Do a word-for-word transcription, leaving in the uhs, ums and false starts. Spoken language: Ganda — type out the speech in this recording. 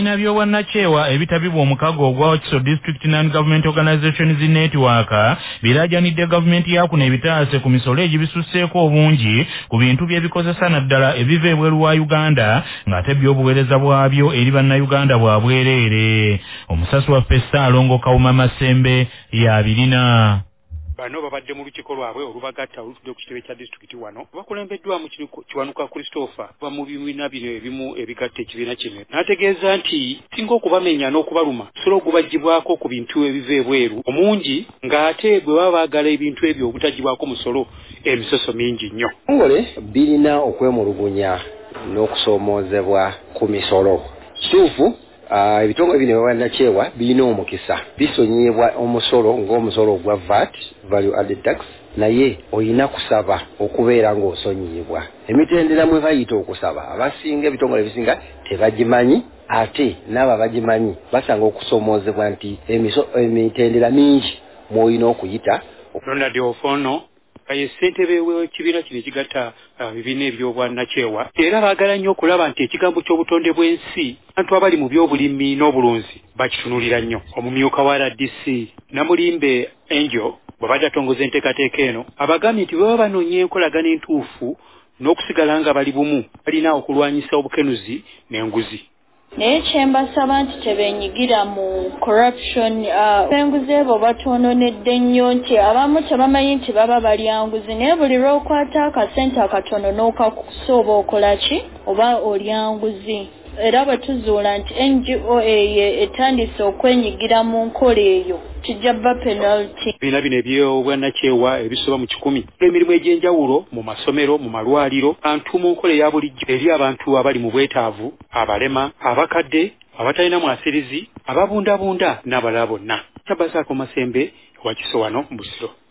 ebibiina by'obwannacewa ebitabibwa omukago ogwa Wakiso District Non-Government Organizations Network biraajanidde gavumenti ya kuno ebitaase ku misolo egibisusseeko obungi ku bintu by'ebikozesa naddala ebiva ebweru wa Uganda ng'ate by'obuweereza bwabyo eri bannayuganda bwa bwereere. Omusasi wa Festa Alongo Kawuma Masembe y'abirina. Bano babadde mu lukiiko lwabwe olubagatta olutudde ku kitebe kya disitulikiti wano bakulembeddwamu Kiwanuka Christopher va mu bibiina bino ebimu ebigatta ekibiina kino n'ategeeza nti singa okubamenya n'okubaluma solo ogubagibwako ku bintu ebiva ebweru omungi ng'ate bwe baba baagala ebintu ebyo obutagibwako musolo emisoso mingi nnyo. Ngole birina okwemulugunya n'okusoomoozebwa ku misolo kituufu. Uh, ebitongole bino byannacewa birina omukisa bisonyiyibwa omusolo ng'omusolo ogwa V A T value added tax naye oyina kusaba okubeera ng'osonyiyibwa. Emitendera mwe bayita okusaba abasinga ebitongole bisinga tebagimanyi ate n'abo abagimanyi basanga okusoomoozebwa nti emitendera mingi mw'olina okuyita. Ronald Ofono ye ssentebe w'ekibiina kino ekigatta ebibiina eby'obwannacewa era baagala nnyo okulaba nti ekigambo ky'obutonde bw'ensi abantu abali mu by'obulimi n'obulunzi bakitunulira nnyo. Omumyuka wa R D C Namulimbe Angel bwe badde atongoza enteekateeka eno abagambye nti bwe baba banoonya enkolagana entuufu n'okusigala nga bali bumu balina okulwanyisa obukenuzi n'enguzi. Naye kyembasaba nti tebenyigira mu corruption enguzi ebo batononedde nnyo nti abamu tebamanyi nti baba balya nguzi naye buli lw'okwata akasente akatono n'okakusoba okola ki oba olya nguzi. Era bwe tuzuula nti N G O eyo etandise okwenyigira mu nkola eyo kijja bba penalty. Ebibiina bino eby'obwannacewa ebisoba mu kikumi emirimu egy'enjawulo mu masomero mu malwaliro abantu mu nkola eya bulijjo eri abantu abali mu bwetaavu abalema abakadde abatalina mwasirizi ababundabunda n'abalala bonna. Tabasaako Masembe Wakiso wano mu Busiro.